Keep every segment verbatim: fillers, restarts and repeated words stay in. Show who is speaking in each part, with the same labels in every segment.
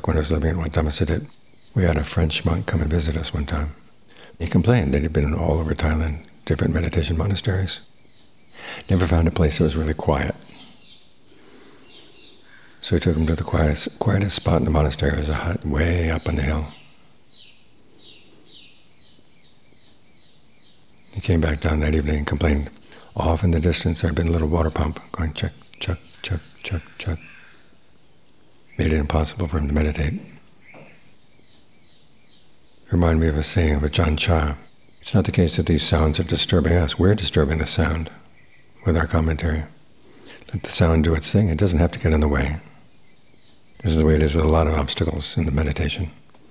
Speaker 1: back when I was living in Wat Dhammasadit, we had a French monk come and visit us one time. He complained that he'd been all over Thailand, different meditation monasteries. Never found a place that was really quiet. So we took him to the quietest, quietest spot in the monastery. It was a hut way up on the hill. He came back down that evening and complained. Off in the distance there had been a little water pump going chuck, chuck, chuck, chuck, chuck. Made it impossible for him to meditate. It reminded me of a saying of Ajahn Chah. It's not the case that these sounds are disturbing us. We're disturbing the sound with our commentary. Let the sound do its thing. It doesn't have to get in the way. This is the way it is with a lot of obstacles in the meditation.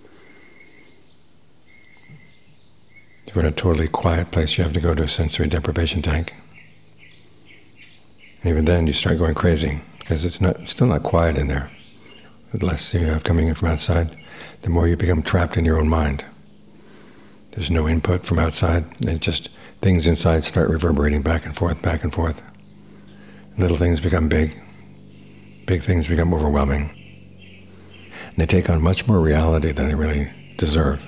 Speaker 1: If you're in a totally quiet place, you have to go to a sensory deprivation tank. And even then you start going crazy, because it's not it's still not quiet in there. The less you have coming in from outside, the more you become trapped in your own mind. There's no input from outside, and just things inside start reverberating back and forth, back and forth. Little things become big. Big things become overwhelming. And they take on much more reality than they really deserve.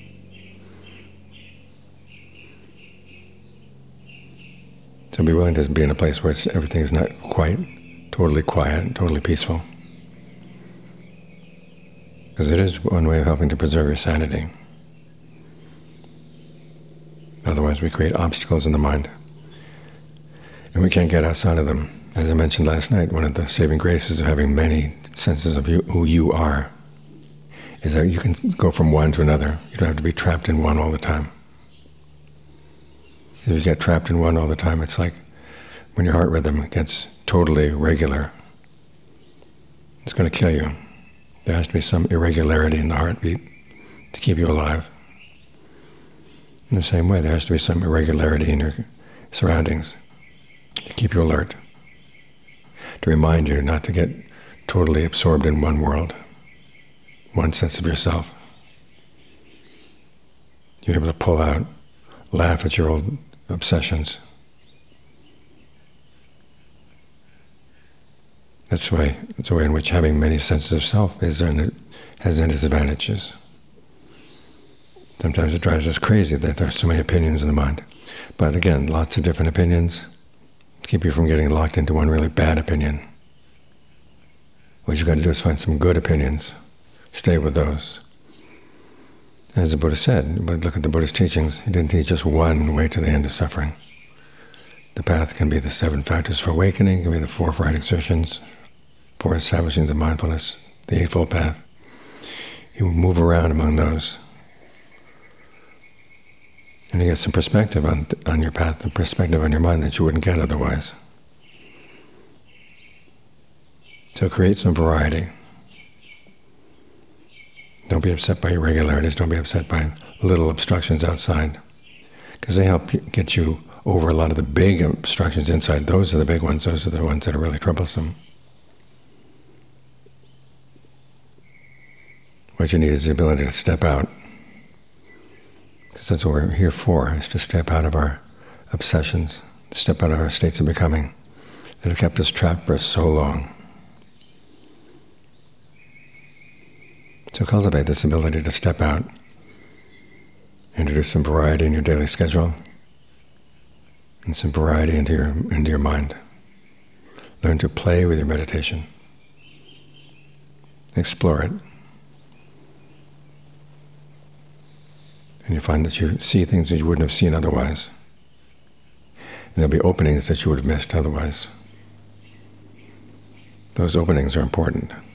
Speaker 1: So be willing to be in a place where it's, everything is not quite totally quiet, totally peaceful. Because it is one way of helping to preserve your sanity. Otherwise we create obstacles in the mind, and we can't get outside of them. As I mentioned last night, one of the saving graces of having many senses of you, who you are, is that you can go from one to another. You don't have to be trapped in one all the time. If you get trapped in one all the time, it's like when your heart rhythm gets totally regular, it's going to kill you. There has to be some irregularity in the heartbeat to keep you alive. In the same way, there has to be some irregularity in your surroundings to keep you alert, to remind you not to get totally absorbed in one world, one sense of yourself. You're able to pull out, laugh at your old obsessions. That's the way, that's the way in which having many senses of self is in, has its disadvantages. Sometimes it drives us crazy that there are so many opinions in the mind. But again, lots of different opinions keep you from getting locked into one really bad opinion. What you've got to do is find some good opinions. Stay with those. As the Buddha said, but look at the Buddha's teachings, he didn't teach us one way to the end of suffering. The path can be the seven factors for awakening, it can be the four for right exertions, four establishings of mindfulness, the Eightfold Path. You move around among those, and you get some perspective on on your path, and perspective on your mind that you wouldn't get otherwise. So create some variety. Don't be upset by irregularities, don't be upset by little obstructions outside, because they help get you over a lot of the big obstructions inside. Those are the big ones, those are the ones that are really troublesome. What you need is the ability to step out, because that's what we're here for, is to step out of our obsessions, step out of our states of becoming that have kept us trapped for so long. So cultivate this ability to step out, introduce some variety in your daily schedule, and some variety into your into your mind. Learn to play with your meditation. Explore it. And you find that you see things that you wouldn't have seen otherwise. And there'll be openings that you would have missed otherwise. Those openings are important.